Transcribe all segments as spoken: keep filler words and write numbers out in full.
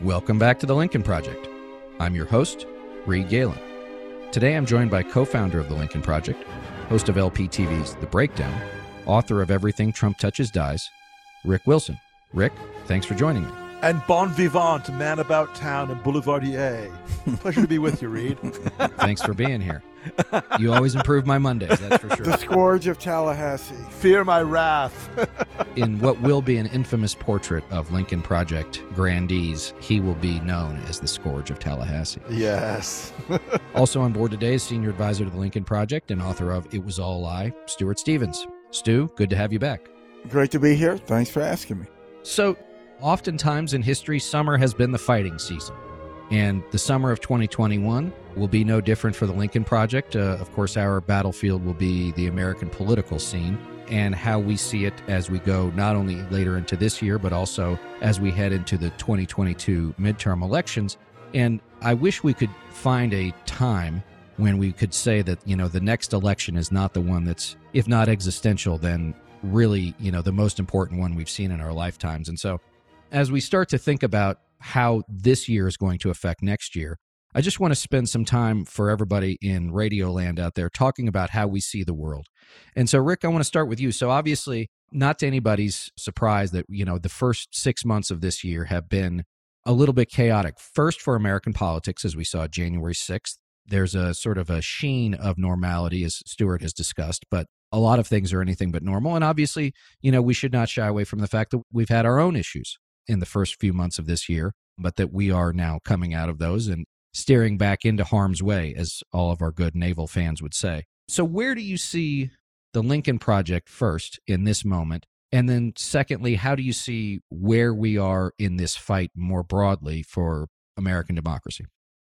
Welcome back to the Lincoln Project. I'm your host, Reed Galen. Today I'm joined by co-founder of the Lincoln Project, host of L P T V's The Breakdown, author of Everything Trump Touches Dies, Rick Wilson. Rick, thanks for joining me. And bon vivant, man about town and boulevardier. Pleasure to be with you, Reed. Thanks for being here. You always improve my Mondays, that's for sure. The scourge of Tallahassee. Fear my wrath. In what will be an infamous portrait of Lincoln Project grandees, he will be known as the scourge of Tallahassee. Yes. Also on board today is senior advisor to the Lincoln Project and author of It Was All a Lie, Stuart Stevens. Stu, good to have you back. Great to be here. Thanks for asking me. So, oftentimes in history, summer has been the fighting season. And the summer of twenty twenty-one will be no different for the Lincoln Project. Uh, of course, our battlefield will be the American political scene and how we see it as we go not only later into this year, but also as we head into the twenty twenty-two midterm elections. And I wish we could find a time when we could say that, you know, the next election is not the one that's, if not existential, then really, you know, the most important one we've seen in our lifetimes. And so as we start to think about how this year is going to affect next year, I just want to spend some time for everybody in radio land out there talking about how we see the world. And so, Rick, I want to start with you. So obviously, not to anybody's surprise that, you know, the first six months of this year have been a little bit chaotic. First, for American politics, as we saw January sixth, there's a sort of a sheen of normality, as Stuart has discussed, but a lot of things are anything but normal. And obviously, you know, we should not shy away from the fact that we've had our own issues in the first few months of this year, but that we are now coming out of those and steering back into harm's way, as all of our good naval fans would say. So where do you see the Lincoln Project first in this moment? And then secondly, how do you see where we are in this fight more broadly for American democracy?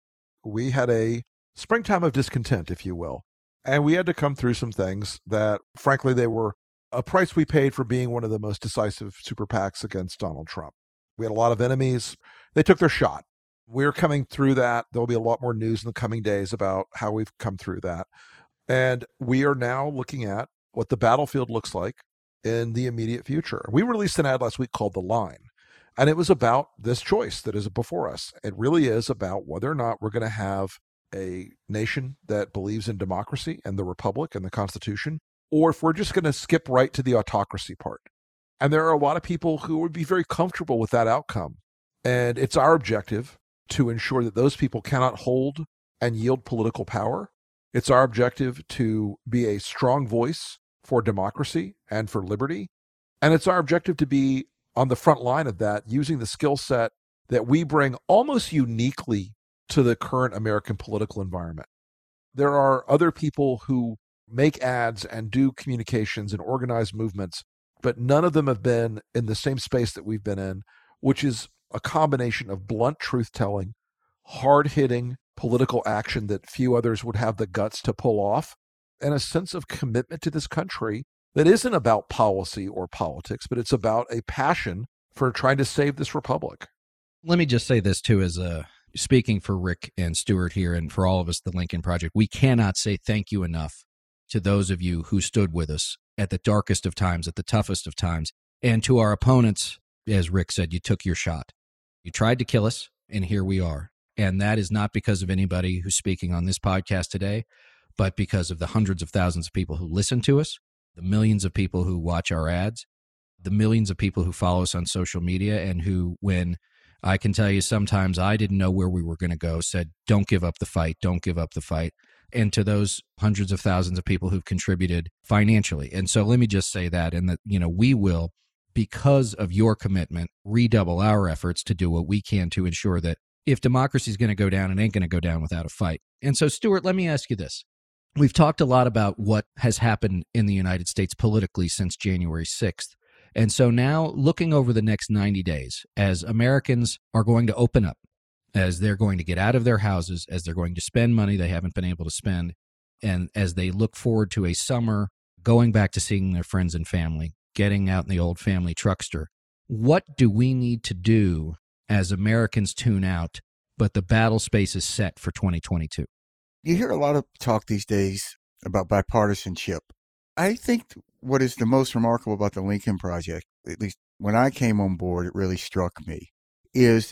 We had a springtime of discontent, if you will. And we had to come through some things that, frankly, they were a price we paid for being one of the most decisive super PACs against Donald Trump. We had a lot of enemies. They took their shot. We're coming through that. There'll be a lot more news in the coming days about how we've come through that. And we are now looking at what the battlefield looks like in the immediate future. We released an ad last week called The Line, and it was about this choice that is before us. It really is about whether or not we're going to have a nation that believes in democracy and the republic and the Constitution, or if we're just going to skip right to the autocracy part. And there are a lot of people who would be very comfortable with that outcome. And it's our objective to ensure that those people cannot hold and yield political power. It's our objective to be a strong voice for democracy and for liberty. And it's our objective to be on the front line of that, using the skill set that we bring almost uniquely to the current American political environment. There are other people who make ads and do communications and organize movements, but none of them have been in the same space that we've been in, which is a combination of blunt truth-telling, hard-hitting political action that few others would have the guts to pull off, and a sense of commitment to this country that isn't about policy or politics, but it's about a passion for trying to save this republic. Let me just say this, too, as a speaking for Rick and Stuart here and for all of us, the Lincoln Project, we cannot say thank you enough to those of you who stood with us at the darkest of times, at the toughest of times, and to our opponents. As Rick said, you took your shot. You tried to kill us, and here we are. And that is not because of anybody who's speaking on this podcast today, but because of the hundreds of thousands of people who listen to us, the millions of people who watch our ads, the millions of people who follow us on social media, and who, when I can tell you sometimes I didn't know where we were going to go, said, don't give up the fight, don't give up the fight. And to those hundreds of thousands of people who've contributed financially. And so let me just say that, and that, you know, we will, because of your commitment, redouble our efforts to do what we can to ensure that if democracy is going to go down, it ain't going to go down without a fight. And so, Stuart, let me ask you this. We've talked a lot about what has happened in the United States politically since January sixth. And so now, looking over the next ninety days, as Americans are going to open up, as they're going to get out of their houses, as they're going to spend money they haven't been able to spend, and as they look forward to a summer, going back to seeing their friends and family, getting out in the old family truckster, what do we need to do as Americans tune out, but the battle space is set for twenty twenty-two? You hear a lot of talk these days about bipartisanship. I think what is the most remarkable about the Lincoln Project, at least when I came on board, it really struck me, is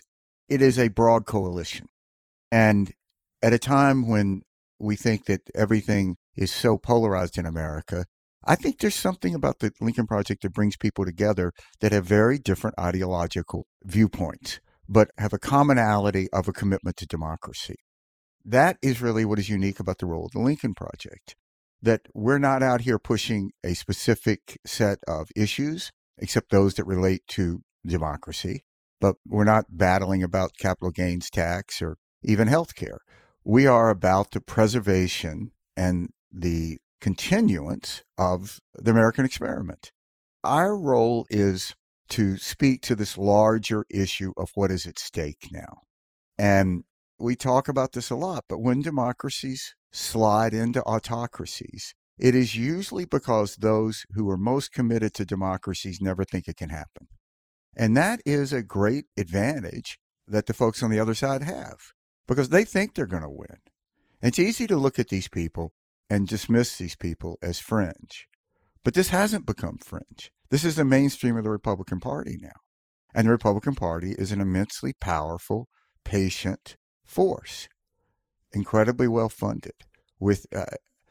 it is a broad coalition. And at a time when we think that everything is so polarized in America, I think there's something about the Lincoln Project that brings people together that have very different ideological viewpoints, but have a commonality of a commitment to democracy. That is really what is unique about the role of the Lincoln Project, that we're not out here pushing a specific set of issues, except those that relate to democracy, but we're not battling about capital gains tax or even health care. We are about the preservation and the continuance of the American experiment. Our role is to speak to this larger issue of what is at stake now. And we talk about this a lot, but when democracies slide into autocracies, it is usually because those who are most committed to democracies never think it can happen. And that is a great advantage that the folks on the other side have, because they think they're going to win. It's easy to look at these people and dismiss these people as fringe. But this hasn't become fringe. This is the mainstream of the Republican Party now. And the Republican Party is an immensely powerful, patient force, incredibly well funded, with uh,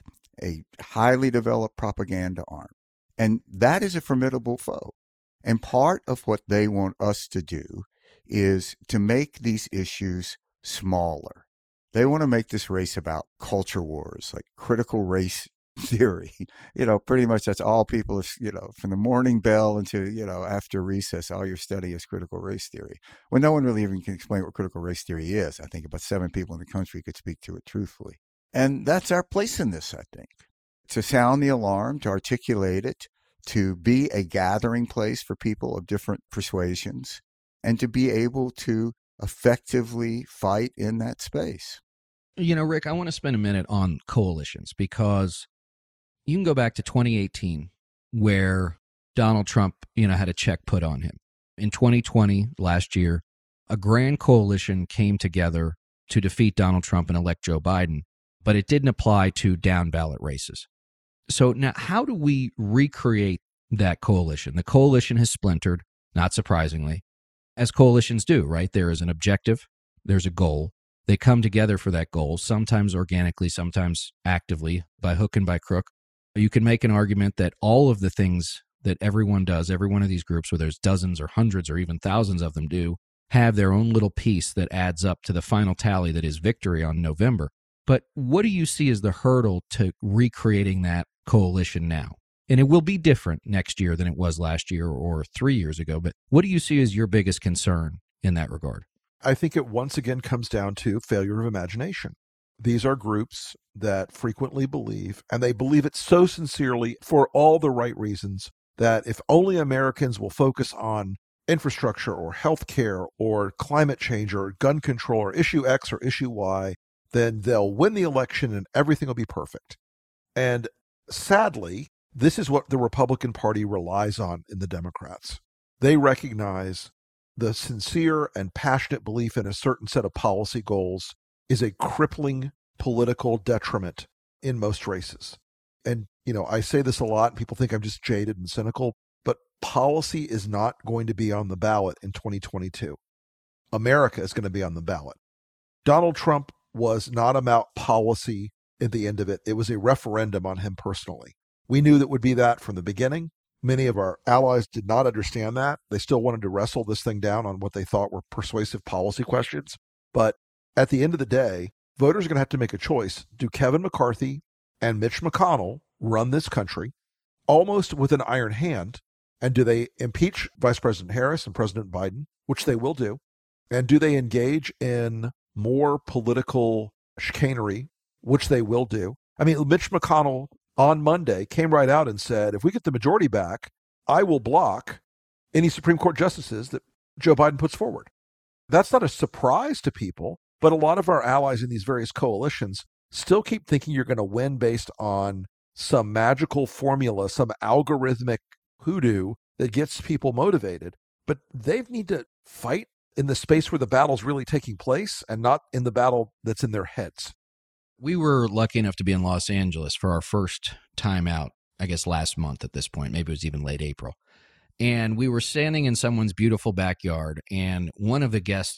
a highly developed propaganda arm. And that is a formidable foe. And part of what they want us to do is to make these issues smaller. They want to make this race about culture wars, like critical race theory. You know, pretty much that's all people, you know, from the morning bell until, you know, after recess, all your study is critical race theory. Well, no one really even can explain what critical race theory is. I think about seven people in the country could speak to it truthfully. And that's our place in this, I think, to sound the alarm, to articulate it, to be a gathering place for people of different persuasions, and to be able to effectively fight in that space. You know, Rick, I want to spend a minute on coalitions, because you can go back to twenty eighteen, where Donald Trump, you know, had a check put on him. In twenty twenty, last year, a grand coalition came together to defeat Donald Trump and elect Joe Biden, but it didn't apply to down ballot races. So now, how do we recreate that coalition? The coalition has splintered, not surprisingly, as coalitions do, right? There is an objective, there's a goal. They come together for that goal, sometimes organically, sometimes actively, by hook and by crook. You can make an argument that all of the things that everyone does, every one of these groups, where there's dozens or hundreds or even thousands of them do, have their own little piece that adds up to the final tally that is victory on November. But what do you see as the hurdle to recreating that coalition now? And it will be different next year than it was last year or three years ago. But what do you see as your biggest concern in that regard? I think it once again comes down to failure of imagination. These are groups that frequently believe, and they believe it so sincerely for all the right reasons, that if only Americans will focus on infrastructure or healthcare or climate change or gun control or issue X or issue Y, then they'll win the election and everything will be perfect. And sadly, this is what the Republican Party relies on in the Democrats. They recognize the sincere and passionate belief in a certain set of policy goals is a crippling political detriment in most races. And, you know, I say this a lot, and people think I'm just jaded and cynical, but policy is not going to be on the ballot in twenty twenty-two. America is going to be on the ballot. Donald Trump was not about policy at the end of it. It was a referendum on him personally. We knew that would be that from the beginning. Many of our allies did not understand that. They still wanted to wrestle this thing down on what they thought were persuasive policy questions. But at the end of the day, voters are going to have to make a choice. Do Kevin McCarthy and Mitch McConnell run this country almost with an iron hand? And do they impeach Vice President Harris and President Biden, which they will do? And do they engage in more political chicanery, which they will do? I mean, Mitch McConnell on Monday came right out and said, if we get the majority back, I will block any Supreme Court justices that Joe Biden puts forward. That's not a surprise to people, but a lot of our allies in these various coalitions still keep thinking you're going to win based on some magical formula, some algorithmic hoodoo that gets people motivated. But they need to fight in the space where the battle's really taking place and not in the battle that's in their heads. We were lucky enough to be in Los Angeles for our first time out, I guess last month at this point. Maybe it was even late April. And we were standing in someone's beautiful backyard, and one of the guests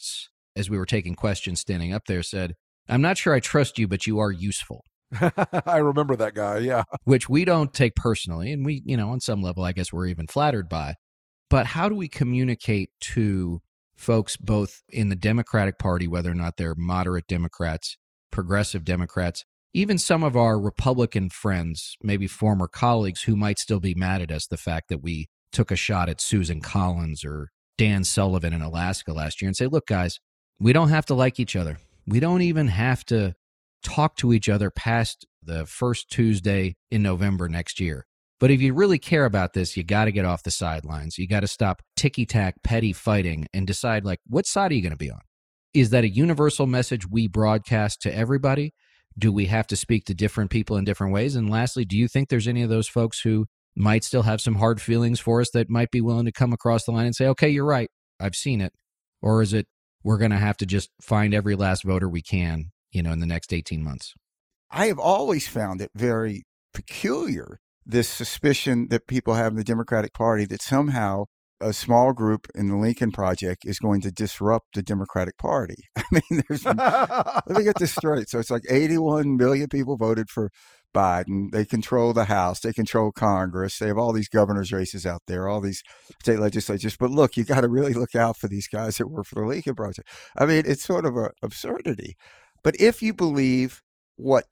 as we were taking questions standing up there, said, "I'm not sure I trust you, but you are useful." I remember that guy, yeah. Which we don't take personally. And we, you know, on some level, I guess we're even flattered by. But how do we communicate to folks both in the Democratic Party, whether or not they're moderate Democrats, progressive Democrats, even some of our Republican friends, maybe former colleagues who might still be mad at us, the fact that we took a shot at Susan Collins or Dan Sullivan in Alaska last year, and say, look, guys, we don't have to like each other. We don't even have to talk to each other past the first Tuesday in November next year. But if you really care about this, you got to get off the sidelines. You got to stop ticky-tack, petty fighting and decide, like, what side are you going to be on? Is that a universal message we broadcast to everybody? Do we have to speak to different people in different ways? And lastly, do you think there's any of those folks who might still have some hard feelings for us that might be willing to come across the line and say, okay, you're right, I've seen it? Or is it we're going to have to just find every last voter we can, you know, in the next eighteen months? I have always found it very peculiar, this suspicion that people have in the Democratic Party that somehow a small group in the Lincoln Project is going to disrupt the Democratic Party. I mean, there's, let me get this straight. So it's like eighty-one million people voted for Biden. They control the House. They control Congress. They have all these governor's races out there, all these state legislatures. But look, you got to really look out for these guys that work for the Lincoln Project. I mean, it's sort of an absurdity. But if you believe what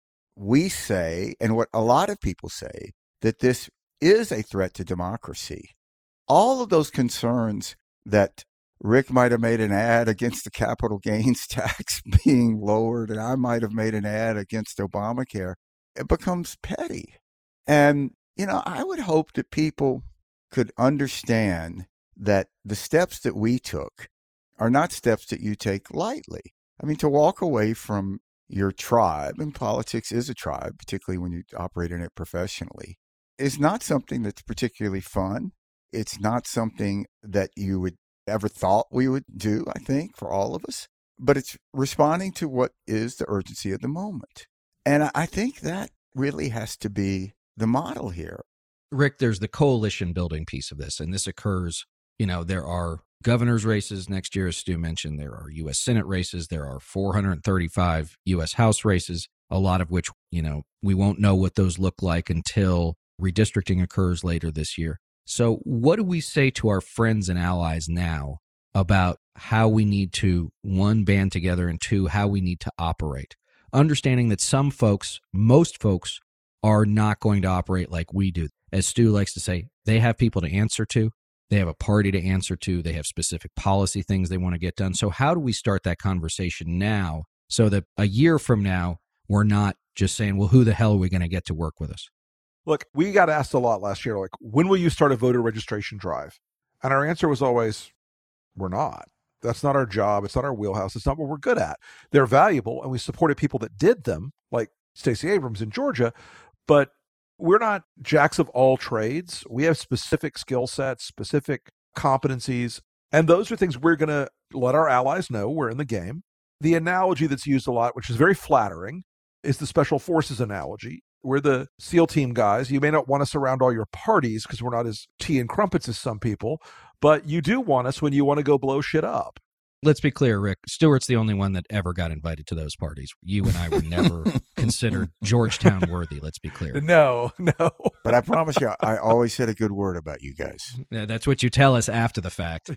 we say and what a lot of people say, that this is a threat to democracy, all of those concerns that Rick might have made an ad against the capital gains tax being lowered, and I might have made an ad against Obamacare, it becomes petty. And, you know, I would hope that people could understand that the steps that we took are not steps that you take lightly. I mean, to walk away from your tribe, and politics is a tribe, particularly when you operate in it professionally, is not something that's particularly fun. It's not something that you would ever thought we would do, I think, for all of us. But it's responding to what is the urgency of the moment. And I think that really has to be the model here. Rick, there's the coalition building piece of this, and this occurs, you know, there are governor's races next year, as Stu mentioned. There are U S Senate races. There are four hundred thirty-five U S House races, a lot of which, you know, we won't know what those look like until redistricting occurs later this year. So what do we say to our friends and allies now about how we need to, one, band together, and two, how we need to operate? Understanding that some folks, most folks, are not going to operate like we do. As Stu likes to say, they have people to answer to. They have a party to answer to. They have specific policy things they want to get done. So how do we start that conversation now so that a year from now, we're not just saying, well, who the hell are we going to get to work with us? Look, we got asked a lot last year, like, when will you start a voter registration drive? And our answer was always, we're not. That's not our job. It's not our wheelhouse. It's not what we're good at. They're valuable, and we supported people that did them, like Stacey Abrams in Georgia, but we're not jacks of all trades. We have specific skill sets, specific competencies, and those are things we're going to let our allies know we're in the game. The analogy that's used a lot, which is very flattering, is the special forces analogy. We're the SEAL team guys. You may not want us around all your parties because we're not as tea and crumpets as some people, but you do want us when you want to go blow shit up. Let's be clear, Rick. Stewart's the only one that ever got invited to those parties. You and I were never considered Georgetown worthy, let's be clear. No, no. But I promise you, I always said a good word about you guys. Yeah, that's what you tell us after the fact.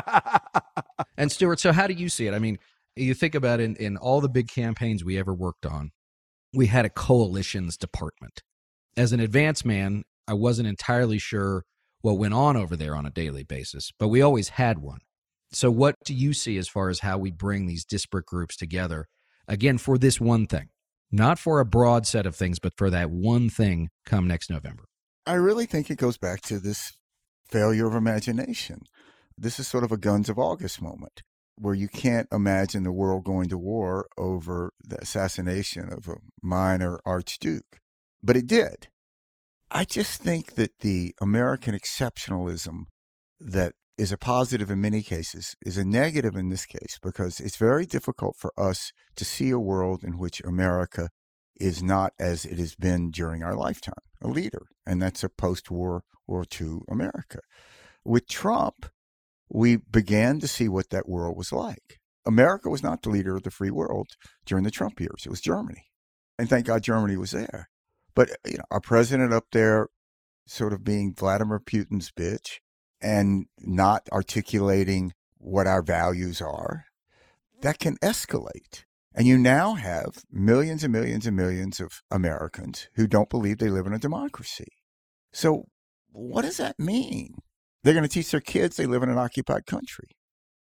And Stewart, so how do you see it? I mean, you think about it, in, in all the big campaigns we ever worked on, we had a coalitions department. As an advance man, I wasn't entirely sure what went on over there on a daily basis, but we always had one. So what do you see as far as how we bring these disparate groups together, again, for this one thing? Not for a broad set of things, but for that one thing come next November. I really think it goes back to this failure of imagination. This is sort of a Guns of August moment where you can't imagine the world going to war over the assassination of a minor archduke. But it did. I just think that the American exceptionalism that is a positive in many cases is a negative in this case, because it's very difficult for us to see a world in which America is not as it has been during our lifetime, a leader. And that's a post-World War Two America. With Trump, we began to see what that world was like. America was not the leader of the free world during the Trump years. It was Germany. And thank God Germany was there. But you know, our president up there sort of being Vladimir Putin's bitch and not articulating what our values are, that can escalate. And you now have millions and millions and millions of Americans who don't believe they live in a democracy. So what does that mean? They're going to teach their kids they live in an occupied country.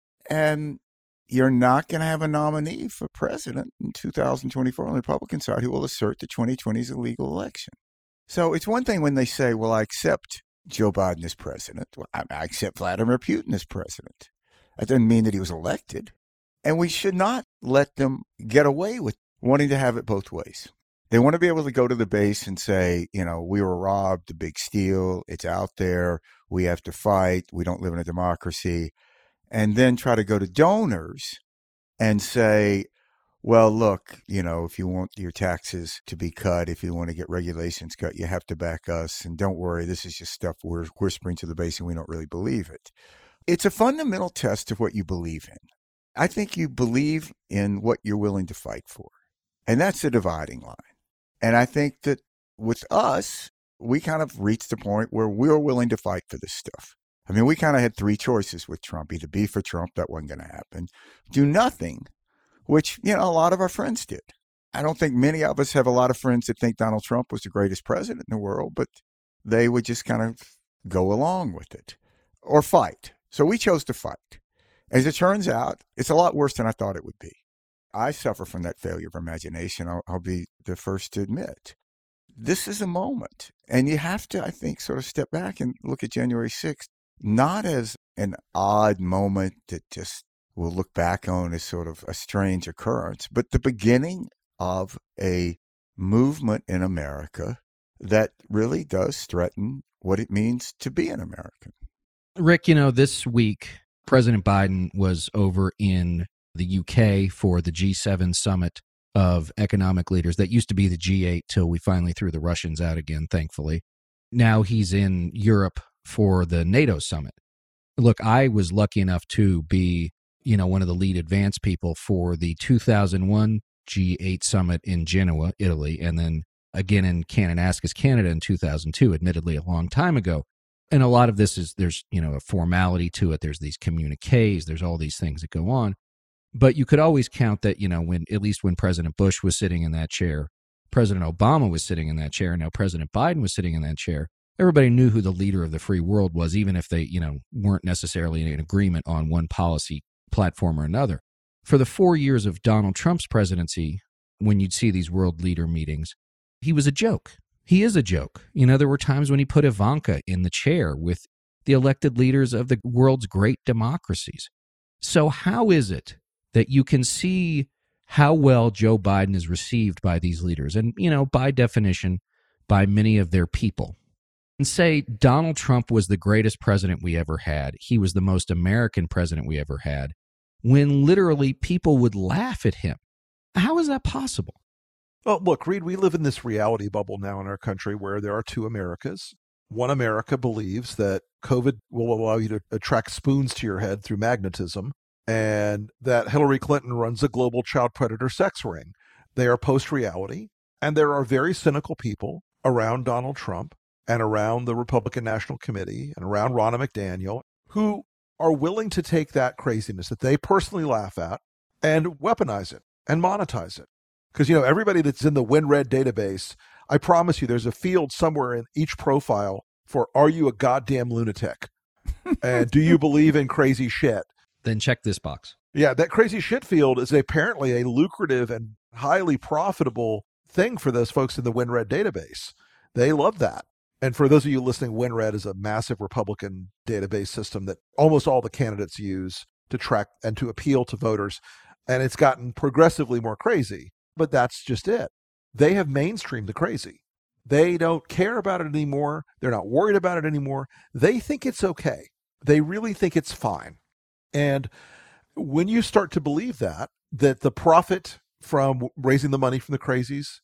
And you're not going to have a nominee for president in two thousand twenty-four on the Republican side who will assert that twenty twenty is a legal election. So it's one thing when they say, well, I accept Joe Biden as president. Well, I accept Vladimir Putin as president. That doesn't mean that he was elected. And we should not let them get away with wanting to have it both ways. They want to be able to go to the base and say, you know, we were robbed, the big steal, it's out there, we have to fight, we don't live in a democracy. And then try to go to donors and say, well, look, you know, if you want your taxes to be cut, if you want to get regulations cut, you have to back us. And don't worry, this is just stuff we're whispering to the base and we don't really believe it. It's a fundamental test of what you believe in. I think you believe in what you're willing to fight for. And that's the dividing line. And I think that with us, we kind of reached the point where we're willing to fight for this stuff. I mean, we kind of had three choices with Trump. Either be for Trump, that wasn't going to happen. Do nothing, which, you know, a lot of our friends did. I don't think many of us have a lot of friends that think Donald Trump was the greatest president in the world, but they would just kind of go along with it or fight. So we chose to fight. As it turns out, it's a lot worse than I thought it would be. I suffer from that failure of imagination. I'll, I'll be the first to admit. This is a moment. And you have to, I think, sort of step back and look at January sixth, not as an odd moment that just we'll look back on as sort of a strange occurrence, but the beginning of a movement in America that really does threaten what it means to be an American. Rick, you know, this week, President Biden was over in the U K for the G seven summit of economic leaders. That used to be the G eight till we finally threw the Russians out again, thankfully. Now he's in Europe for the NATO summit. Look, I was lucky enough to be, you know, one of the lead advance people for the two thousand one G eight summit in Genoa, Italy, and then again in Kananaskis, Canada in two thousand two, admittedly a long time ago. And a lot of this is, there's, you know, a formality to it. There's these communiques. There's all these things that go on. But you could always count that, you know, when, at least when President Bush was sitting in that chair, President Obama was sitting in that chair, and now President Biden was sitting in that chair. Everybody knew who the leader of the free world was, even if they, you know, weren't necessarily in agreement on one policy platform or another. For the four years of Donald Trump's presidency, when you'd see these world leader meetings, he was a joke. He is a joke. You know, there were times when he put Ivanka in the chair with the elected leaders of the world's great democracies. So how is it that you can see how well Joe Biden is received by these leaders, and, you know, by definition, by many of their people, and say Donald Trump was the greatest president we ever had, he was the most American president we ever had, when literally people would laugh at him? How is that possible? Well, look, Reed, we live in this reality bubble now in our country where there are two Americas. One America believes that COVID will allow you to attract spoons to your head through magnetism, and that Hillary Clinton runs a global child predator sex ring. They are post-reality, and there are very cynical people around Donald Trump and around the Republican National Committee and around Ronna McDaniel who are willing to take that craziness that they personally laugh at and weaponize it and monetize it. Because, you know, everybody that's in the WinRed database, I promise you there's a field somewhere in each profile for, are you a goddamn lunatic? And do you believe in crazy shit? Then check this box. Yeah, that crazy shit field is apparently a lucrative and highly profitable thing for those folks in the WinRed database. They love that. And for those of you listening, WinRed is a massive Republican database system that almost all the candidates use to track and to appeal to voters. And it's gotten progressively more crazy. But that's just it. They have mainstreamed the crazy. They don't care about it anymore. They're not worried about it anymore. They think it's okay. They really think it's fine. And when you start to believe that, that the profit from raising the money from the crazies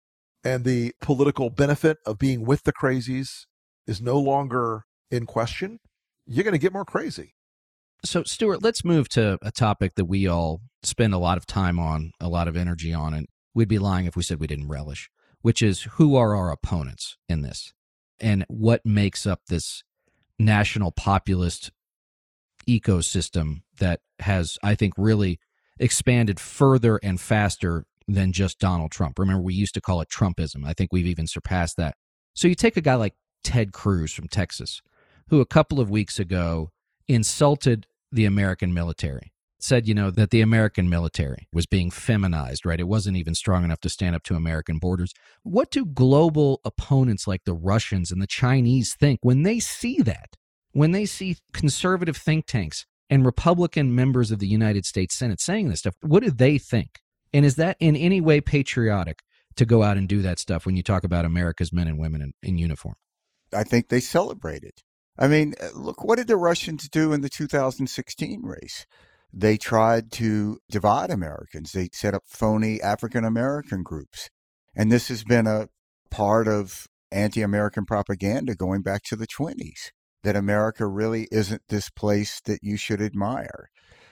and the political benefit of being with the crazies is no longer in question, you're going to get more crazy. So, Stuart, let's move to a topic that we all spend a lot of time on, a lot of energy on, and we'd be lying if we said we didn't relish, which is who are our opponents in this and what makes up this national populist ecosystem that has, I think, really expanded further and faster than just Donald Trump. Remember, we used to call it Trumpism. I think we've even surpassed that. So you take a guy like Ted Cruz from Texas, who a couple of weeks ago insulted the American military, said, you know, that the American military was being feminized, right? It wasn't even strong enough to stand up to American borders. What do global opponents like the Russians and the Chinese think when they see that? When they see conservative think tanks and Republican members of the United States Senate saying this stuff, what do they think? And is that in any way patriotic to go out and do that stuff when you talk about America's men and women in, in uniform? I think they celebrate it. I mean, look, what did the Russians do in the two thousand sixteen race? They tried to divide Americans. They set up phony African-American groups. And this has been a part of anti-American propaganda going back to the twenties, that America really isn't this place that you should admire.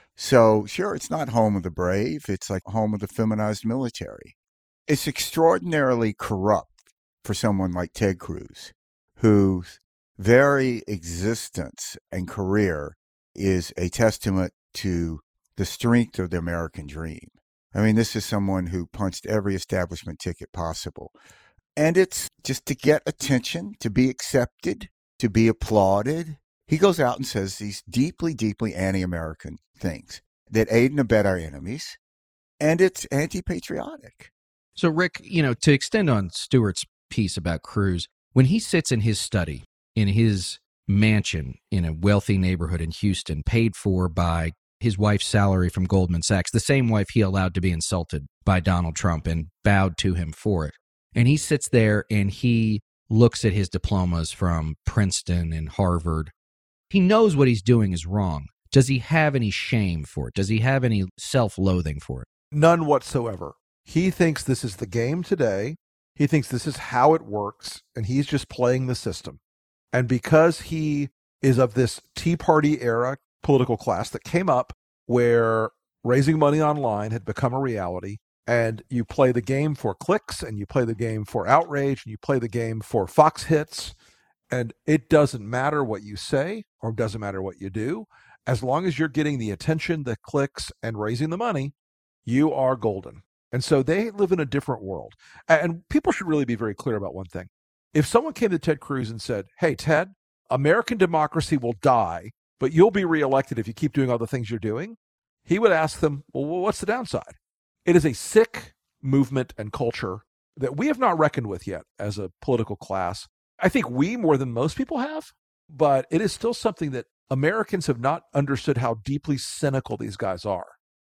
So, sure, it's not home of the brave. It's like home of the feminized military. It's extraordinarily corrupt for someone like Ted Cruz, whose very existence and career is a testament to the strength of the American dream. I mean, this is someone who punched every establishment ticket possible. And it's just to get attention, to be accepted, to be applauded. He goes out and says these deeply, deeply anti-American things that aid and abet our enemies, and it's anti-patriotic. So, Rick, you know, to extend on Stuart's piece about Cruz, when he sits in his study, in his mansion in a wealthy neighborhood in Houston, paid for by his wife's salary from Goldman Sachs, the same wife he allowed to be insulted by Donald Trump and bowed to him for it. And he sits there and he looks at his diplomas from Princeton and Harvard. He knows what he's doing is wrong. Does he have any shame for it? Does he have any self-loathing for it? None whatsoever. He thinks this is the game today. He thinks this is how it works, and he's just playing the system. And because he is of this Tea Party era political class that came up where raising money online had become a reality, and you play the game for clicks, and you play the game for outrage, and you play the game for Fox hits, and it doesn't matter what you say or doesn't matter what you do. As long as you're getting the attention, the clicks, and raising the money, you are golden. And so they live in a different world. And people should really be very clear about one thing. If someone came to Ted Cruz and said, hey, Ted, American democracy will die, but you'll be reelected if you keep doing all the things you're doing, he would ask them, well, what's the downside? It is a sick movement and culture that we have not reckoned with yet as a political class. I think we, more than most people have, but it is still something that Americans have not understood how deeply cynical these guys are.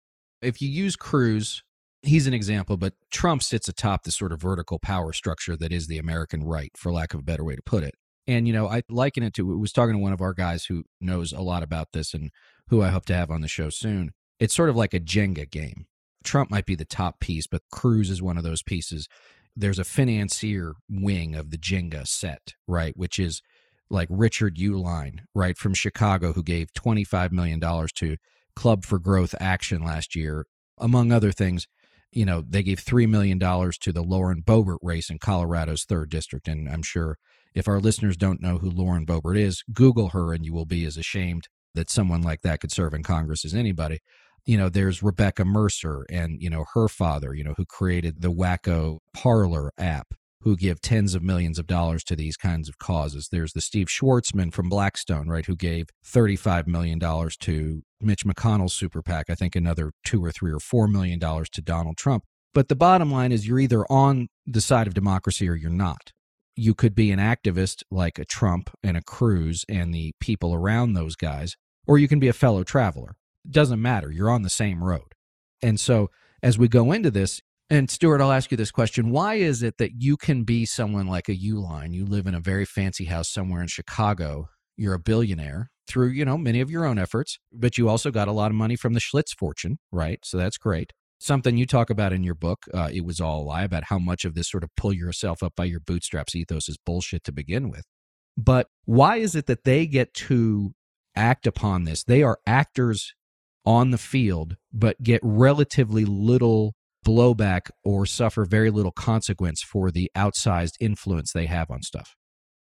If you use Cruz, he's an example, but Trump sits atop this sort of vertical power structure that is the American right, for lack of a better way to put it. And, you know, I liken it to, I was talking to one of our guys who knows a lot about this and who I hope to have on the show soon. It's sort of like a Jenga game. Trump might be the top piece, but Cruz is one of those pieces. There's a financier wing of the Jenga set, right, which is like Richard Uihlein, right, from Chicago, who gave twenty-five million dollars to Club for Growth Action last year. Among other things, you know, they gave three million dollars to the Lauren Boebert race in Colorado's third district. And I'm sure if our listeners don't know who Lauren Boebert is, Google her and you will be as ashamed that someone like that could serve in Congress as anybody. You know, there's Rebecca Mercer and, you know, her father, you know, who created the Wacko Parler app, who give tens of millions of dollars to these kinds of causes. There's the Steve Schwartzman from Blackstone, right, who gave thirty-five million dollars to Mitch McConnell's super PAC, I think another two or three or four million dollars to Donald Trump. But the bottom line is you're either on the side of democracy or you're not. You could be an activist like a Trump and a Cruz and the people around those guys, or you can be a fellow traveler. It doesn't matter. You're on the same road. And so as we go into this, and Stuart, I'll ask you this question. Why is it that you can be someone like a Uihlein? You live in a very fancy house somewhere in Chicago. You're a billionaire through, you know, many of your own efforts, but you also got a lot of money from the Schlitz fortune, right? So that's great. Something you talk about in your book, uh, It Was All a Lie, about how much of this sort of pull yourself up by your bootstraps ethos is bullshit to begin with. But why is it that they get to act upon this. They are actors on the field, but get relatively little blowback or suffer very little consequence for the outsized influence they have on stuff.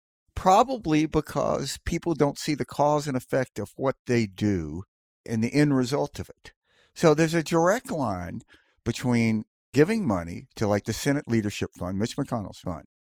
Probably because people don't see the cause and effect of what they do and the end result of it. So there's a direct line between giving money to like the Senate Leadership Fund, Mitch McConnell's fund,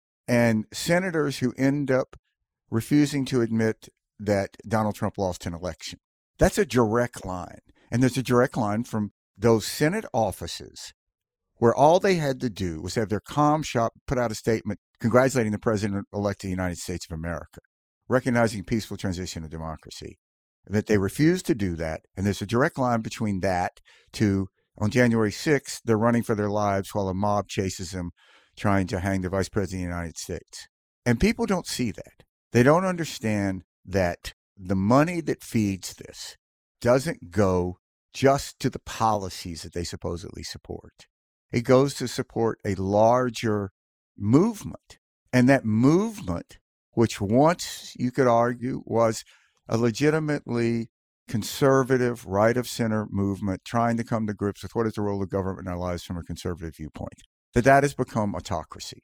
and senators who end up refusing to admit that Donald Trump lost an election. That's a direct line. And there's a direct line from those Senate offices where all they had to do was have their comm shop put out a statement congratulating the president-elect of the United States of America, recognizing peaceful transition to democracy, that they refused to do that. And there's a direct line between that to, on January sixth, they're running for their lives while a mob chases them, trying to hang the vice president of the United States. And people don't see that. They don't understand that the money that feeds this doesn't go just to the policies that they supposedly support. It goes to support a larger movement. And that movement, which once you could argue was a legitimately conservative, right-of-center movement trying to come to grips with what is the role of government in our lives from a conservative viewpoint, that that has become autocracy.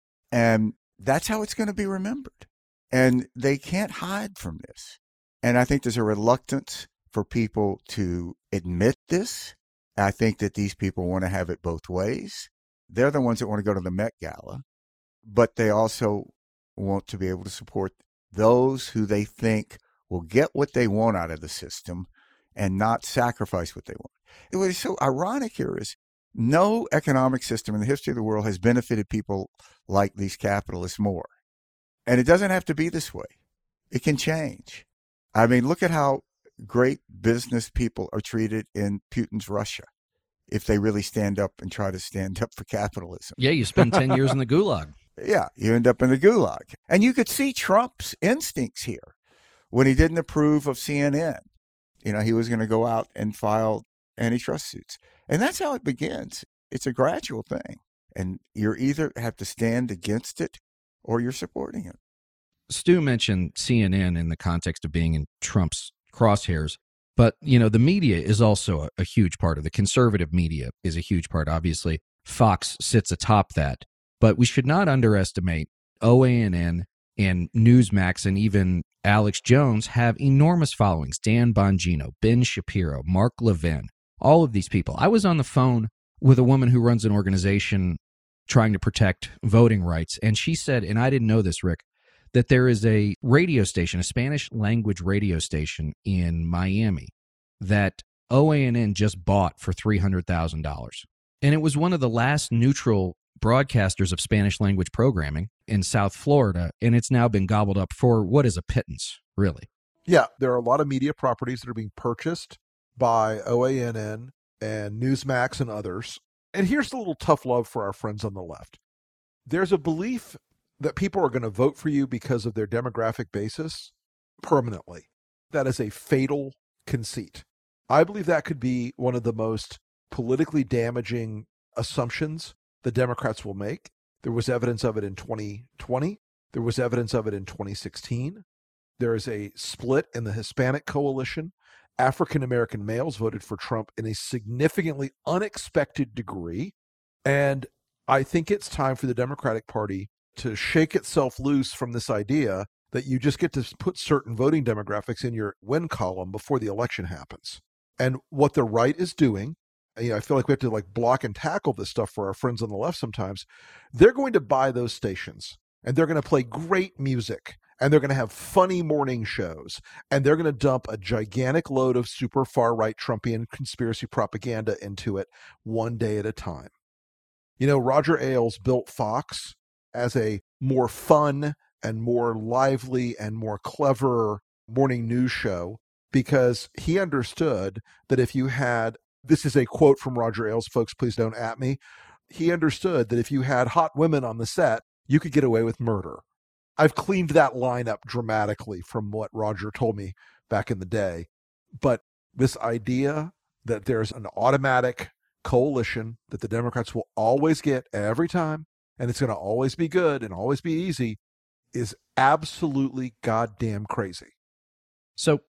And that's how it's going to be remembered. And they can't hide from this. And I think there's a reluctance for people to admit this. I think that these people want to have it both ways. They're the ones that want to go to the Met Gala, but they also want to be able to support those who they think will get what they want out of the system and not sacrifice what they want. It was so ironic here is no economic system in the history of the world has benefited people like these capitalists more. And it doesn't have to be this way. It can change. I mean, look at how great business people are treated in Putin's Russia if they really stand up and try to stand up for capitalism. Yeah, you spend ten years in the gulag. Yeah, you end up in the gulag. And you could see Trump's instincts here when he didn't approve of C N N. You know, he was going to go out and file antitrust suits. And that's how it begins. It's a gradual thing. And you either have to stand against it or you're supporting it. Stu mentioned C N N in the context of being in Trump's crosshairs. But, you know, the media is also a, a huge part of the conservative media is a huge part. Obviously, Fox sits atop that. But we should not underestimate O A N N and Newsmax and even Alex Jones have enormous followings. Dan Bongino, Ben Shapiro, Mark Levin, all of these people. I was on the phone with a woman who runs an organization trying to protect voting rights. And she said, and I didn't know this, Rick, that there is a radio station, a Spanish language radio station in Miami that O A N N just bought for three hundred thousand dollars. And it was one of the last neutral broadcasters of Spanish language programming in South Florida. And it's now been gobbled up for what is a pittance, really. Yeah, there are a lot of media properties that are being purchased by O A N N and Newsmax and others. And here's the little tough love for our friends on the left. There's a belief that people are going to vote for you because of their demographic basis permanently. That is a fatal conceit. I believe that could be one of the most politically damaging assumptions the Democrats will make. There was evidence of it in twenty twenty. There was evidence of it in twenty sixteen. There is a split in the Hispanic coalition. African-American males voted for Trump in a significantly unexpected degree. And I think it's time for the Democratic Party to shake itself loose from this idea that you just get to put certain voting demographics in your win column before the election happens. And what the right is doing, you know, I feel like we have to like block and tackle this stuff for our friends on the left sometimes. They're going to buy those stations and they're going to play great music and they're going to have funny morning shows and they're going to dump a gigantic load of super far-right Trumpian conspiracy propaganda into it one day at a time. You know, Roger Ailes built Fox as a more fun and more lively and more clever morning news show because he understood that if you had, this is a quote from Roger Ailes, folks, please don't at me. He understood that if you had hot women on the set, you could get away with murder. I've cleaned that line up dramatically from what Roger told me back in the day. But this idea that there's an automatic coalition that the Democrats will always get every time, and it's going to always be good and always be easy, is absolutely goddamn crazy. So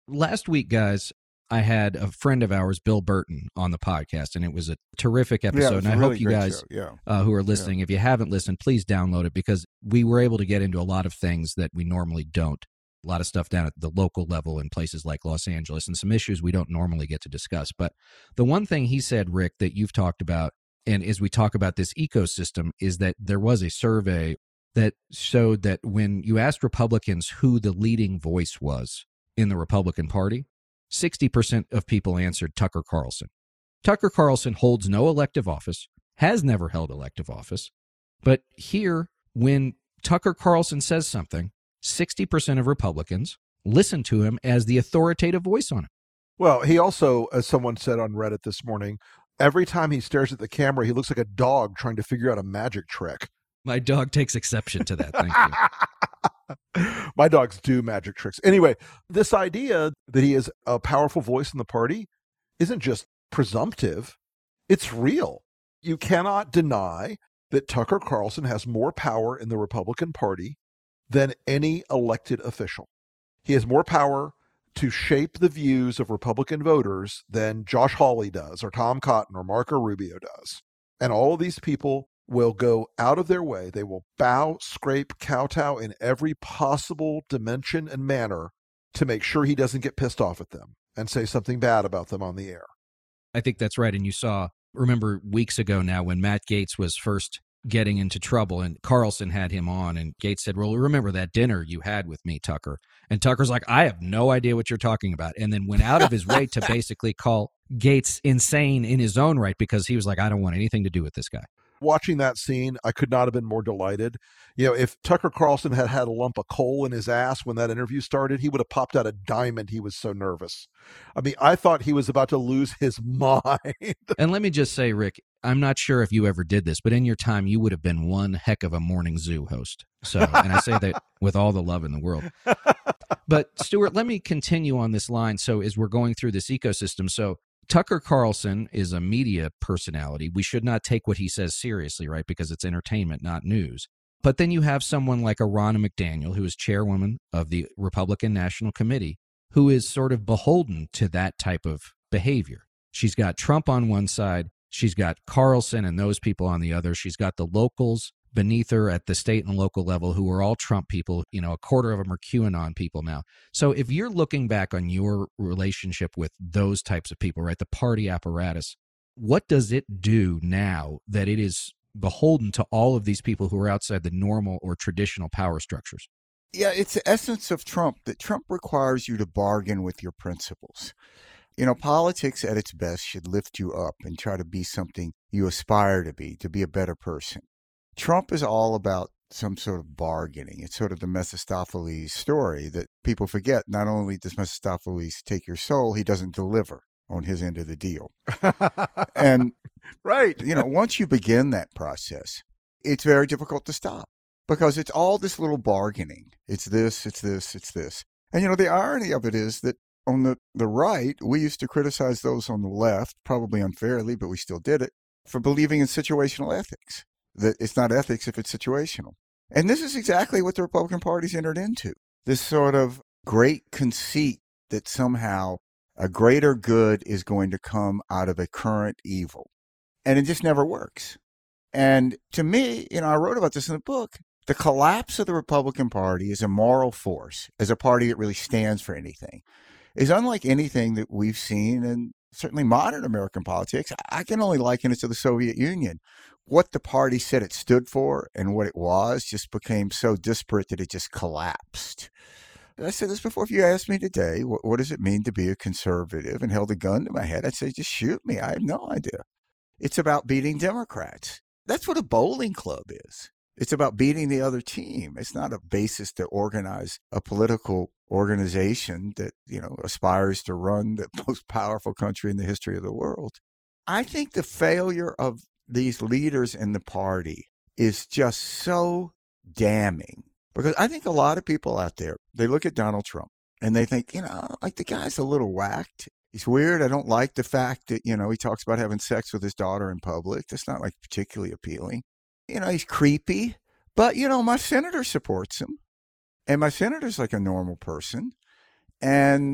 Last week, guys, I had a friend of ours, Bill Burton, on the podcast, and it was a terrific episode. Yeah, it was and I a really hope you great guys show. Yeah. uh, who are listening, if you haven't listened, please download it, because we were able to get into a lot of things that we normally don't. A lot of stuff down at the local level in places like Los Angeles, and some issues we don't normally get to discuss. But the one thing he said, Rick, that you've talked about, and as we talk about this ecosystem, is that there was a survey that showed that when you asked Republicans who the leading voice was in the Republican Party, sixty percent of people answered Tucker Carlson. Tucker Carlson holds no elective office, has never held elective office. But here, when Tucker Carlson says something, sixty percent of Republicans listen to him as the authoritative voice on it. Well, he also, as someone said on Reddit this morning, every time he stares at the camera, he looks like a dog trying to figure out a magic trick. My dog takes exception to that. Thank you. My dogs do magic tricks. Anyway, this idea that he is a powerful voice in the party isn't just presumptive, it's real. You cannot deny that Tucker Carlson has more power in the Republican Party than any elected official. He has more power to shape the views of Republican voters than Josh Hawley does, or Tom Cotton, or Marco Rubio does. And all of these people will go out of their way. They will bow, scrape, kowtow in every possible dimension and manner to make sure he doesn't get pissed off at them and say something bad about them on the air. I think that's right. And you saw, remember weeks ago now when Matt Gaetz was first getting into trouble and Carlson had him on, and Gaetz said, well, remember that dinner you had with me, Tucker? And Tucker's like, I have no idea what you're talking about. And then went out of his way to basically call Gaetz insane in his own right, because he was like, I don't want anything to do with this guy. Watching that scene, I could not have been more delighted. You know, if Tucker Carlson had had a lump of coal in his ass when that interview started, he would have popped out a diamond. He was so nervous. I mean, I thought he was about to lose his mind. And let me just say, Rick, I'm not sure if you ever did this, but in your time, you would have been one heck of a morning zoo host. So, and I say that with all the love in the world. But Stuart, let me continue on this line. So as we're going through this ecosystem, so Tucker Carlson is a media personality. We should not take what he says seriously, right? Because it's entertainment, not news. But then you have someone like a Ronna McDaniel, who is chairwoman of the Republican National Committee, who is sort of beholden to that type of behavior. She's got Trump on one side. She's got Carlson and those people on the other. She's got the locals beneath her at the state and local level who are all Trump people. You know, a quarter of them are QAnon people now. So if you're looking back on your relationship with those types of people, right, the party apparatus, what does it do now that it is beholden to all of these people who are outside the normal or traditional power structures? Yeah, it's the essence of Trump, that Trump requires you to bargain with your principles. You know, politics at its best should lift you up and try to be something you aspire to be, to be a better person. Trump is all about some sort of bargaining. It's sort of the Mephistopheles story that people forget. Not only does Mephistopheles take your soul, he doesn't deliver on his end of the deal. And, right, you know, once you begin that process, it's very difficult to stop because it's all this little bargaining. It's this, it's this, it's this. And, you know, the irony of it is that on the, the right, we used to criticize those on the left, probably unfairly, but we still did it, for believing in situational ethics. That it's not ethics if it's situational. And this is exactly what the Republican Party's entered into. This sort of great conceit that somehow a greater good is going to come out of a current evil. And it just never works. And to me, you know, I wrote about this in the book. The collapse of the Republican Party as a moral force, as a party that really stands for anything, is unlike anything that we've seen in certainly modern American politics. I can only liken it to the Soviet Union. What the party said it stood for and what it was just became so disparate that it just collapsed. I said this before. If you asked me today, what, what does it mean to be a conservative, and held a gun to my head, I'd say, just shoot me. I have no idea. It's about beating Democrats. That's what a bowling club is. It's about beating the other team. It's not a basis to organize a political organization that, you know, aspires to run the most powerful country in the history of the world. I think the failure of these leaders in the party is just so damning, because I think a lot of people out there, they look at Donald Trump and they think, you know, like the guy's a little whacked. He's weird. I don't like the fact that, you know, he talks about having sex with his daughter in public. That's not like particularly appealing. You know, he's creepy, but, you know, my senator supports him, and my senator's like a normal person. And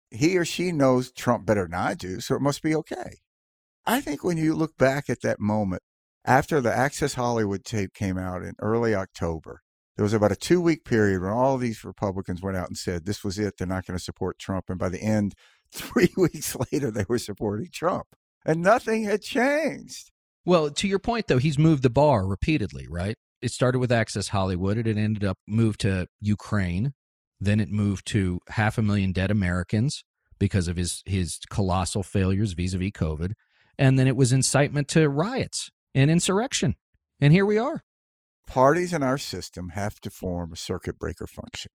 he or she knows Trump better than I do, so it must be okay. I think when you look back at that moment, after the Access Hollywood tape came out in early October, there was about a two-week period when all these Republicans went out and said this was it, they're not going to support Trump. And by the end, three weeks later, they were supporting Trump. And nothing had changed. Well, to your point, though, he's moved the bar repeatedly, right? It started with Access Hollywood. It ended up moved to Ukraine. Then it moved to half a million dead Americans because of his, his colossal failures vis-a-vis COVID. And then it was incitement to riots and insurrection. And here we are. Parties in our system have to form a circuit breaker function.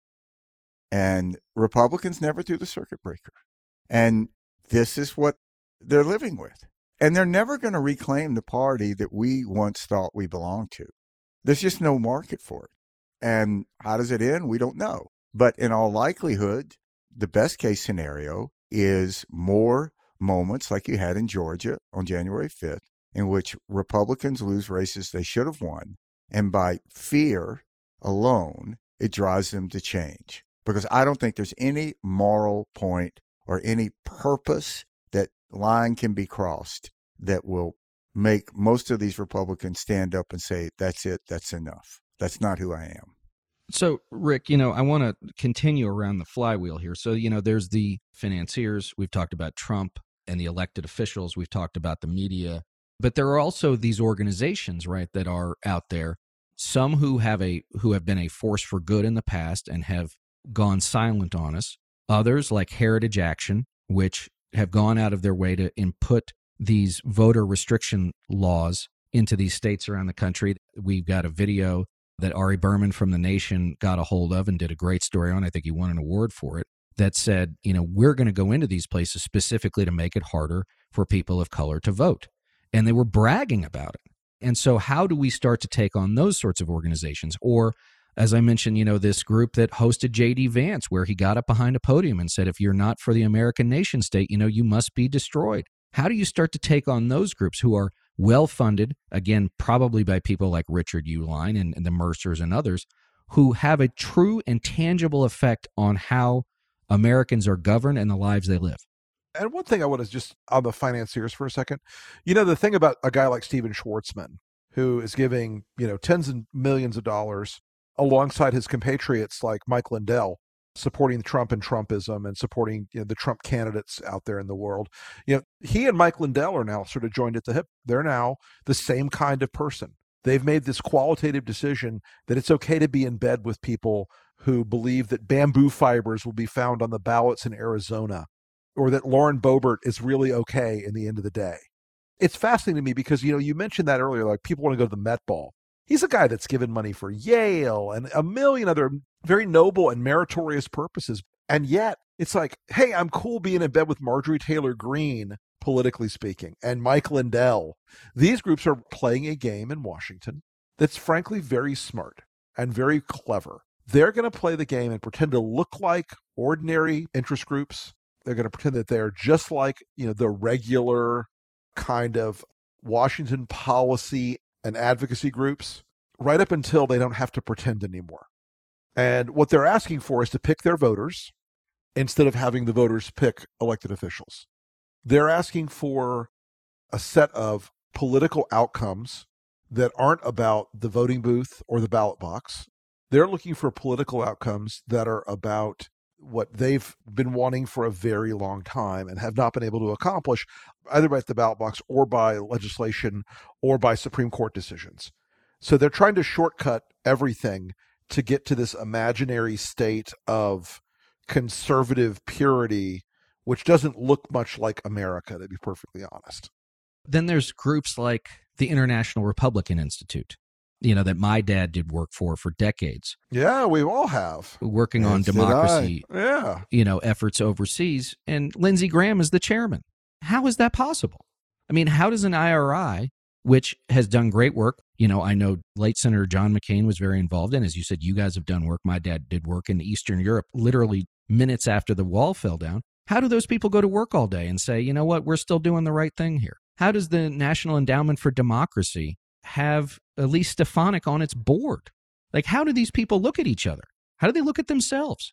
And Republicans never do the circuit breaker. And this is what they're living with. And they're never going to reclaim the party that we once thought we belonged to. There's just no market for it. And how does it end? We don't know. But in all likelihood, the best case scenario is more moments like you had in Georgia on January fifth, in which Republicans lose races they should have won. And by fear alone, it drives them to change. Because I don't think there's any moral point or any purpose that line can be crossed that will make most of these Republicans stand up and say, that's it, that's enough. That's not who I am. So, Rick, you know, I want to continue around the flywheel here. So, you know, there's the financiers. We've talked about Trump and the elected officials. We've talked about the media. But there are also these organizations, right, that are out there. Some who have a who have been a force for good in the past and have gone silent on us. Others, like Heritage Action, which have gone out of their way to input these voter restriction laws into these states around the country. We've got a video that Ari Berman from The Nation got a hold of and did a great story on. I think he won an award for it, that said, you know, we're going to go into these places specifically to make it harder for people of color to vote. And they were bragging about it. And so how do we start to take on those sorts of organizations? Or, as I mentioned, you know, this group that hosted J D Vance, where he got up behind a podium and said, if you're not for the American nation state, you know, you must be destroyed. How do you start to take on those groups who are well-funded, again, probably by people like Richard Uihlein and, and the Mercers and others, who have a true and tangible effect on how Americans are governed and the lives they live? And one thing I want to just on the financiers for a second, you know, the thing about a guy like Steven Schwartzman, who is giving, you know, tens of millions of dollars alongside his compatriots like Mike Lindell, supporting Trump and Trumpism and supporting, you know, the Trump candidates out there in the world. You know, he and Mike Lindell are now sort of joined at the hip. They're now the same kind of person. They've made this qualitative decision that it's okay to be in bed with people who believe that bamboo fibers will be found on the ballots in Arizona, or that Lauren Boebert is really okay in the end of the day. It's fascinating to me because, you know, you mentioned that earlier, like people want to go to the Met Ball. He's a guy that's given money for Yale and a million other very noble and meritorious purposes. And yet it's like, hey, I'm cool being in bed with Marjorie Taylor Greene, politically speaking, and Mike Lindell. These groups are playing a game in Washington that's frankly very smart and very clever. They're going to play the game and pretend to look like ordinary interest groups. They're going to pretend that they're just like, you know, the regular kind of Washington policy and advocacy groups, right up until they don't have to pretend anymore. And what they're asking for is to pick their voters instead of having the voters pick elected officials. They're asking for a set of political outcomes that aren't about the voting booth or the ballot box. They're looking for political outcomes that are about what they've been wanting for a very long time and have not been able to accomplish either by the ballot box or by legislation or by Supreme Court decisions. So they're trying to shortcut everything to get to this imaginary state of conservative purity, which doesn't look much like America, to be perfectly honest. Then there's groups like the International Republican Institute, you know, that my dad did work for for decades. Yeah, we all have. Working on Yes, did democracy, Yeah. you know, efforts overseas. And Lindsey Graham is the chairman. How is that possible? I mean, how does an I R I, which has done great work, you know, I know late Senator John McCain was very involved in, as you said, you guys have done work. My dad did work in Eastern Europe, literally minutes after the wall fell down. How do those people go to work all day and say, you know what, we're still doing the right thing here? How does the National Endowment for Democracy have Elise Stefanik on its board? Like, how do these people look at each other? How do they look at themselves?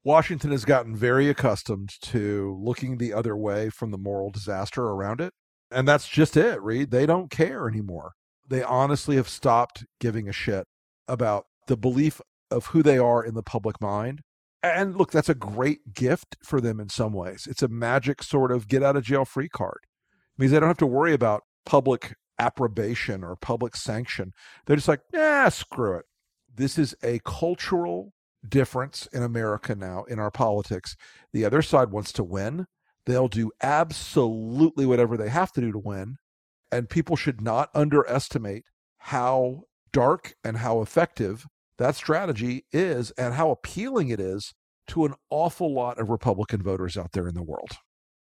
Washington has gotten very accustomed to looking the other way from the moral disaster around it. And that's just it, Reed. They don't care anymore. They honestly have stopped giving a shit about the belief of who they are in the public mind. And look, that's a great gift for them in some ways. It's a magic sort of get out of jail free card. It means they don't have to worry about public approbation or public sanction. They're just like, yeah, screw it. This is a cultural difference in America now in our politics. The other side wants to win. They'll do absolutely whatever they have to do to win. And people should not underestimate how dark and how effective that strategy is and how appealing it is to an awful lot of Republican voters out there in the world.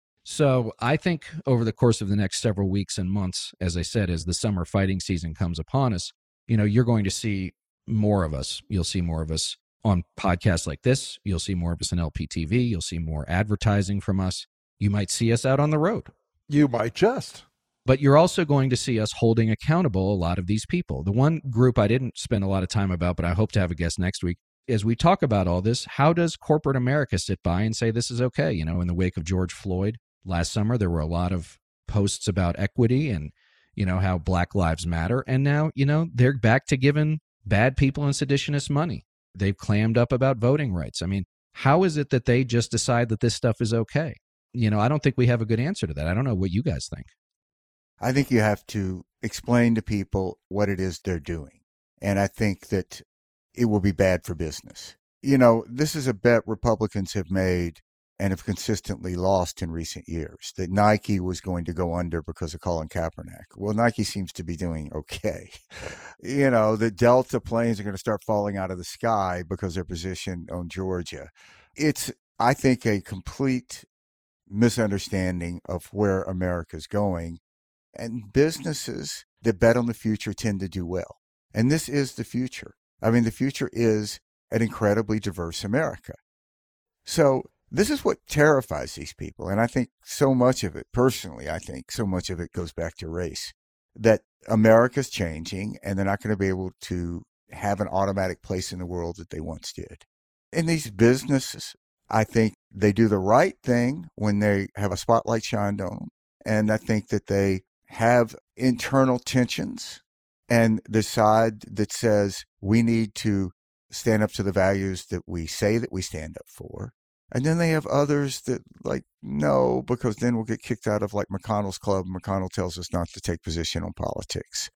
So I think over the course of the next several weeks and months, as I said, as the summer fighting season comes upon us, you know, you're going to see more of us. You'll see more of us on podcasts like this. You'll see more of us in L P T V. You'll see more advertising from us. You might see us out on the road. You might just. But you're also going to see us holding accountable a lot of these people. The one group I didn't spend a lot of time about, but I hope to have a guest next week, as we talk about all this, how does corporate America sit by and say this is okay? You know, in the wake of George Floyd last summer, there were a lot of posts about equity and, you know, how Black Lives Matter. And now, you know, they're back to giving bad people and seditionists money. They've clammed up about voting rights. I mean, how is it that they just decide that this stuff is okay? You know, I don't think we have a good answer to that. I don't know what you guys think. I think you have to explain to people what it is they're doing. And I think that it will be bad for business. You know, this is a bet Republicans have made and have consistently lost in recent years, that Nike was going to go under because of Colin Kaepernick. Well, Nike seems to be doing okay. You know, the Delta planes are going to start falling out of the sky because they're positioned on Georgia. It's, I think, a complete misunderstanding of where America's going. And businesses that bet on the future tend to do well. And this is the future. I mean, the future is an incredibly diverse America. So this is what terrifies these people. And I think so much of it, personally, I think so much of it goes back to race, that America's changing and they're not going to be able to have an automatic place in the world that they once did. And these businesses, I think they do the right thing when they have a spotlight shined on them. And I think that they have internal tensions, and the side that says we need to stand up to the values that we say that we stand up for. And then they have others that like, no, because then we'll get kicked out of like McConnell's club. McConnell tells us not to take position on politics.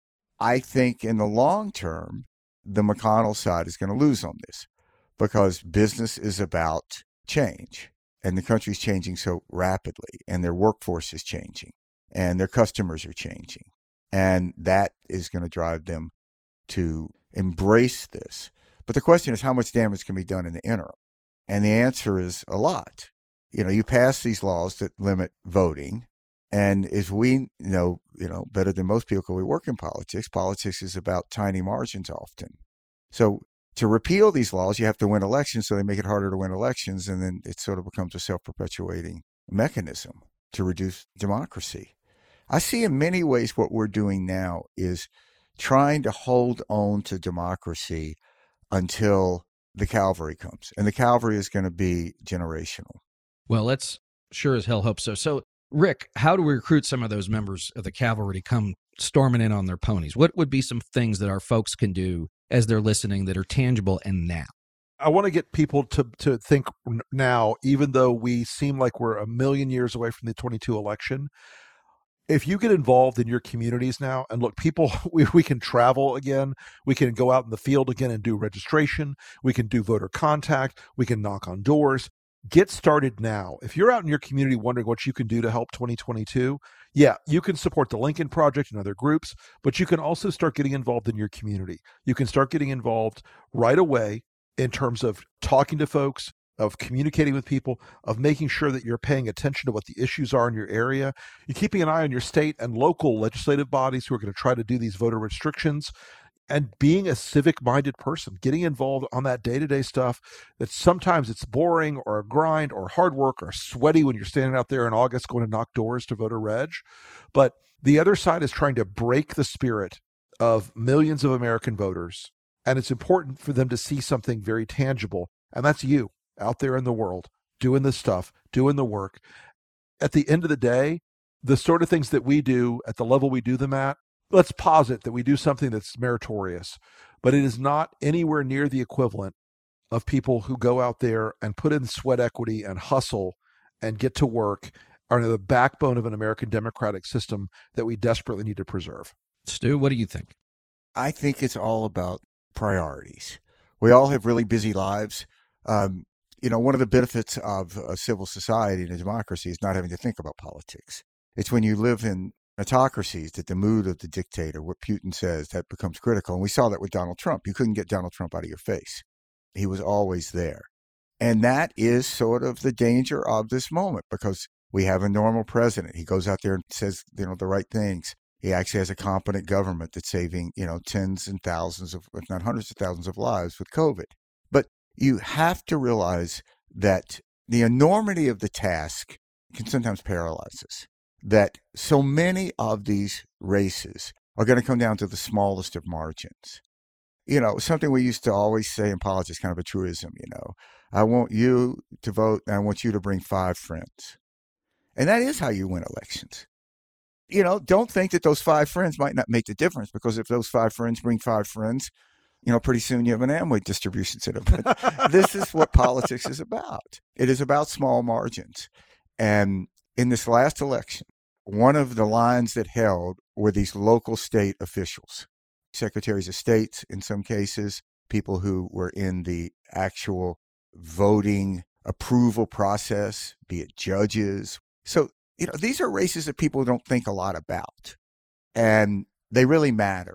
I think in the long term, the McConnell side is going to lose on this because business is about change and the country's changing so rapidly and their workforce is changing and their customers are changing. And that is going to drive them to embrace this. But the question is how much damage can be done in the interim? And the answer is a lot. You know, you pass these laws that limit voting. And as we know, you know, better than most people, we work in politics. Politics is about tiny margins often. So to repeal these laws, you have to win elections. So they make it harder to win elections. And then it sort of becomes a self-perpetuating mechanism to reduce democracy. I see in many ways what we're doing now is trying to hold on to democracy until the cavalry comes. And the cavalry is going to be generational. Well, let's sure as hell hope so. So, Rick, how do we recruit some of those members of the cavalry to come storming in on their ponies? What would be some things that our folks can do as they're listening that are tangible and now? I want to get people to, to think now, even though we seem like we're a million years away from the twenty-two election. If you get involved in your communities now, and look, people, we, we can travel again. We can go out in the field again and do registration. We can do voter contact. We can knock on doors. Get started now. If you're out in your community wondering what you can do to help twenty twenty-two, yeah, you can support the Lincoln Project and other groups, but you can also start getting involved in your community. You can start getting involved right away in terms of talking to folks, of communicating with people, of making sure that you're paying attention to what the issues are in your area. You're keeping an eye on your state and local legislative bodies who are going to try to do these voter restrictions, and being a civic-minded person, getting involved on that day-to-day stuff that sometimes it's boring or a grind or hard work or sweaty when you're standing out there in August going to knock doors to vote a reg. But the other side is trying to break the spirit of millions of American voters, and it's important for them to see something very tangible, and that's you. out there in the world doing this stuff, doing the work. At the end of the day, the sort of things that we do at the level we do them at, let's posit that we do something that's meritorious, but it is not anywhere near the equivalent of people who go out there and put in sweat equity and hustle and get to work are the backbone of an American democratic system that we desperately need to preserve. Stu, what do you think? I think it's all about priorities. We all have really busy lives. Um, you know, one of the benefits of a civil society and a democracy is not having to think about politics. It's when you live in autocracies that the mood of the dictator, what Putin says, that becomes critical. And we saw that with Donald Trump. You couldn't get Donald Trump out of your face. He was always there. And that is sort of the danger of this moment, because we have a normal president. He goes out there and says, you know, the right things. He actually has a competent government that's saving, you know, tens and thousands of, if not hundreds of thousands of lives with COVID. But you have to realize that the enormity of the task can sometimes paralyze us. That so many of these races are going to come down to the smallest of margins. You know, something we used to always say in politics, kind of a truism, you know, I want you to vote and I want you to bring five friends. And that is how you win elections. You know, don't think that those five friends might not make the difference, because if those five friends bring five friends, you know, pretty soon you have an Amway distribution center. But this is what politics is about. It is about small margins. And in this last election, one of the lines that held were these local state officials, secretaries of state in some cases, people who were in the actual voting approval process, be it judges. So, you know, these are races that people don't think a lot about, and they really matter.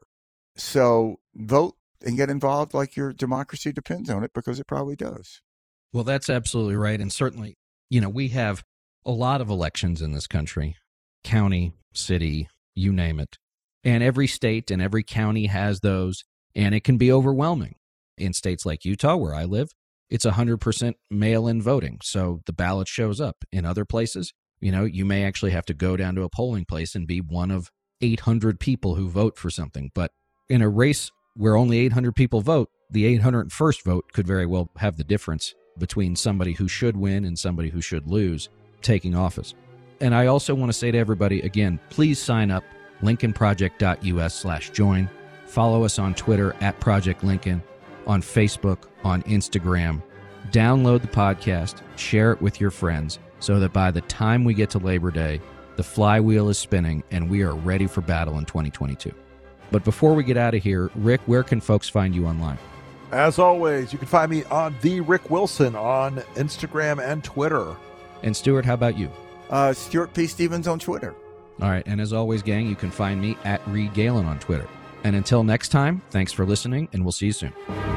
So vote and get involved like your democracy depends on it, because it probably does. Well, that's absolutely right. And certainly, you know, we have a lot of elections in this country, county, city, you name it. And every state and every county has those, and it can be overwhelming. In states like Utah, where I live, it's one hundred percent mail-in voting, so the ballot shows up. In other places, you know, you may actually have to go down to a polling place and be one of eight hundred people who vote for something. But in a race where only eight hundred people vote, the eight hundred first vote could very well have the difference between somebody who should win and somebody who should lose taking office. And I also want to say to everybody, again, please sign up, lincolnproject.us slash join. Follow us on Twitter at Project Lincoln, on Facebook, on Instagram. Download the podcast, share it with your friends, so that by the time we get to Labor Day, the flywheel is spinning and we are ready for battle in twenty twenty-two. But before we get out of here, Rick, where can folks find you online? As always, you can find me on The Rick Wilson on Instagram and Twitter. And Stuart, how about you? Uh, Stuart P. Stevens on Twitter. All right, and as always, gang, you can find me at Reed Galen on Twitter. And until next time, thanks for listening, and we'll see you soon.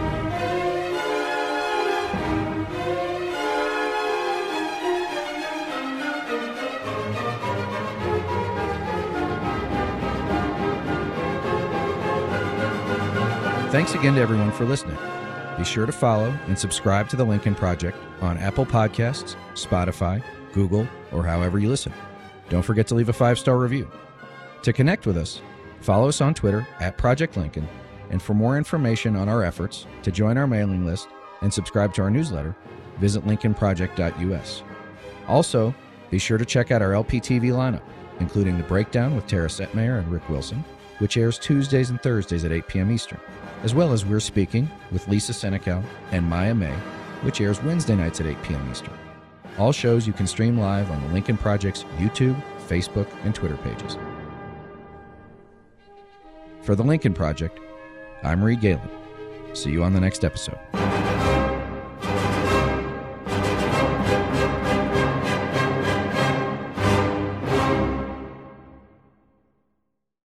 Thanks again to everyone for listening. Be sure to follow and subscribe to The Lincoln Project on Apple Podcasts, Spotify, Google, or however you listen. Don't forget to leave a five-star review. To connect with us, follow us on Twitter at Project Lincoln, and for more information on our efforts, to join our mailing list and subscribe to our newsletter, visit lincoln project dot u s. Also, be sure to check out our L P T V lineup, including The Breakdown with Tara Setmayer and Rick Wilson, which airs Tuesdays and Thursdays at eight p.m. Eastern, as well as We're Speaking with Lisa Senecal and Maya May, which airs Wednesday nights at eight p.m. Eastern. All shows you can stream live on the Lincoln Project's YouTube, Facebook, and Twitter pages. For the Lincoln Project, I'm Reed Galen. See you on the next episode.